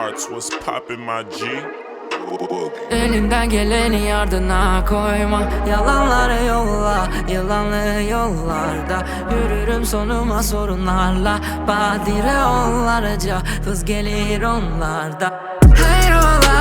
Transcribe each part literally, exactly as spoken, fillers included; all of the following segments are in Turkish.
Arts, what's poppin' my G? Elinden geleni yardına koyma, yalanları yolla, yılanlı yollarda yürürüm sonuma sorunlarla. Badire onlarca hız gelir onlarda. Hayrola,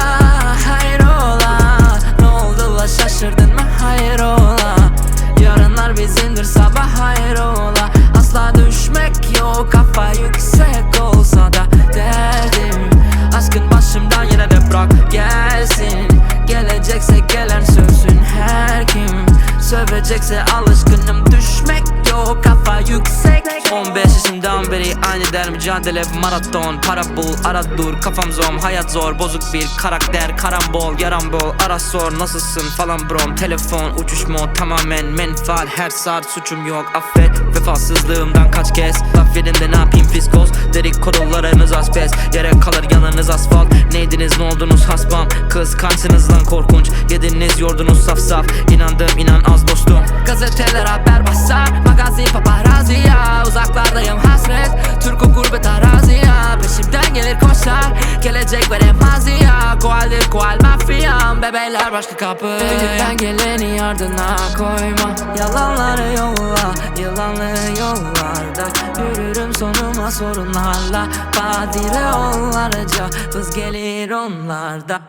hayrola, ne oldu la şaşırdın mı hayrola? Yarınlar bizimdir sabah hayrola. Asla düşmek yok, kafa yüksek olsa da derdim aşkın başımdan yine de bırak gelsin. Gelecekse gelen sövsün her kim, sövecekse alışkınım düşmek yok, kafa yüksek. On beş yaşından beri aynı der mücadele maraton. Para bul ara dur kafam zom, hayat zor bozuk bir karakter, karambol yaram bol ara sor nasılsın falan brom. Telefon uçuş mod tamamen menfaat, her saat suçum yok affet. Vefasızlığımdan kaç kez laf verin de ne yapayım fiskos. Derik kodollarınız asbest, yere kalır yanınız asfalt. Neydiniz ne oldunuz hasbam, kıskançsınız lan korkunç. Yediniz yordunuz saf saf, inandım inan az dostum. Gazeteler haber basar, magazi paparazzi ya. Uzaklardayım hasret, Türk'ü gurbet arazi ya. Peşimden gelir koşar, gelecek veremez ya. Koaldir koal mafyam, bebeler başka kapı. Elinden geleni yardına koyma, yalanları yolla, yılanlı yollarda yürürüm sonuma sorunlarla. Badire onlarca hız gelir onlarda.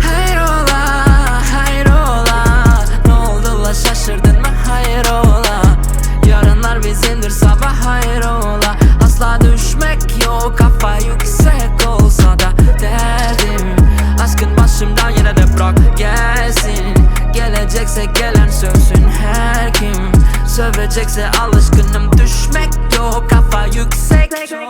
Hayrola, hayrola, ne oldu la şaşırdın mı hayrola? Yarınlar bizimdir sabah hayrola. Asla düşmek yok, kafa yüksek olsa da derdim aşkın başımdan yine de bırak gelsin. Gelecekse gelen sövsün her kim, sövecekse alışkınım düşmek yok, kafa yüksek.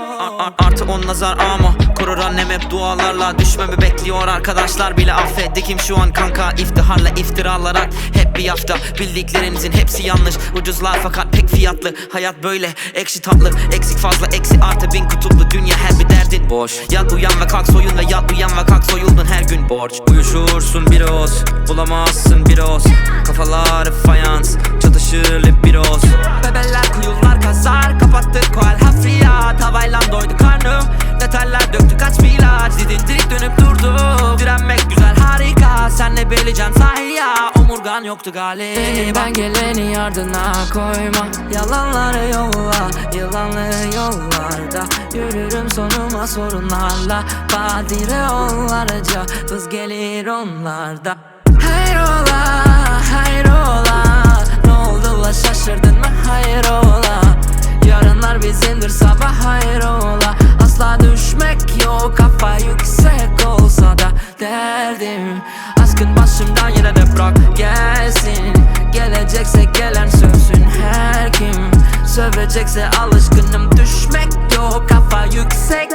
Artı on nazar ama korur annem hep dualarla. Düşmemi bekliyor arkadaşlar bile affetti kim şu an kanka. İftiharla iftiralar at hep bir hafta, bildiklerinizin hepsi yanlış. Ucuzlar fakat pek fiyatlı, hayat böyle ekşi tatlı. Eksik fazla eksi artı bin kutuplu dünya, her bir derdin boş. Yat uyan ve kalk soyun ve yat uyan ve kalk soyuldun her gün borç. Uyuşursun bir oz, bulamazsın bir oz. Kafalar fayans, çatışır bir oz. Bebeler kuyular kazar, kapattık koal hafriyat. Havayla doydu karnım, detaller döktü kaç bir ilaç. Didindik dönüp durdu, direnmek güzel harika. Sen ne bileceksin sahi ya, omurgan yoktu galiba. Elinden geleni yardına koyma, yalanları yolla, yılanlı yollarda yürürüm sonuma sorunlarla. Badire onlarca hız gelir onlarda. Hayrola, hayrola, ne oldu la şaşırdın mı hayrola? Yarınlar bizimdir sabah hayrola. Asla düşmek yok, kafa yüksek olsa da derdim aşkın başımdan yine de bırak gelsin. Gelecekse gelen sövsün her kim, sövecekse alışkınım düşmek yok, kafa yüksek.